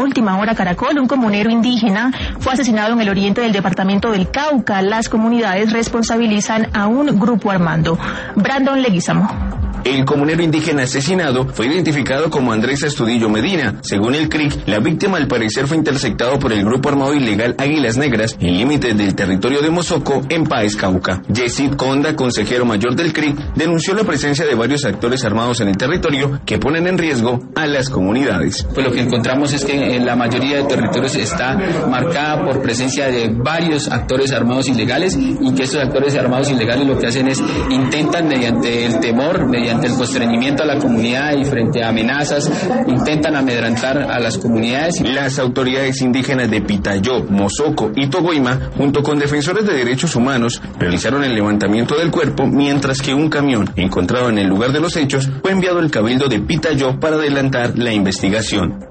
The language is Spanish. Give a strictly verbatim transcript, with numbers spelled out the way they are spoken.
Última Hora Caracol, un comunero indígena fue asesinado en el oriente del departamento del Cauca. Las comunidades responsabilizan a un grupo armado. Brandon Leguizamo. El comunero indígena asesinado fue identificado como Andrés Astudillo Medina. Según el C R I C, la víctima al parecer fue interceptado por el grupo armado ilegal Águilas Negras en límites del territorio de Mozoco, en Páez, Cauca. Yesid Conda, consejero mayor del C R I C, denunció la presencia de varios actores armados en el territorio que ponen en riesgo a las comunidades. Pues lo que encontramos es que en la mayoría de territorios está marcada por presencia de varios actores armados ilegales, y que estos actores armados ilegales lo que hacen es intentan mediante el temor, mediante el constreñimiento a la comunidad y frente a amenazas, intentan amedrentar a las comunidades. Las autoridades indígenas de Pitayó, Mozoco y Togoima, junto con defensores de derechos humanos, realizaron el levantamiento del cuerpo, mientras que un camión encontrado en el lugar de los hechos fue enviado al Cabildo de Pitayó para adelantar la investigación.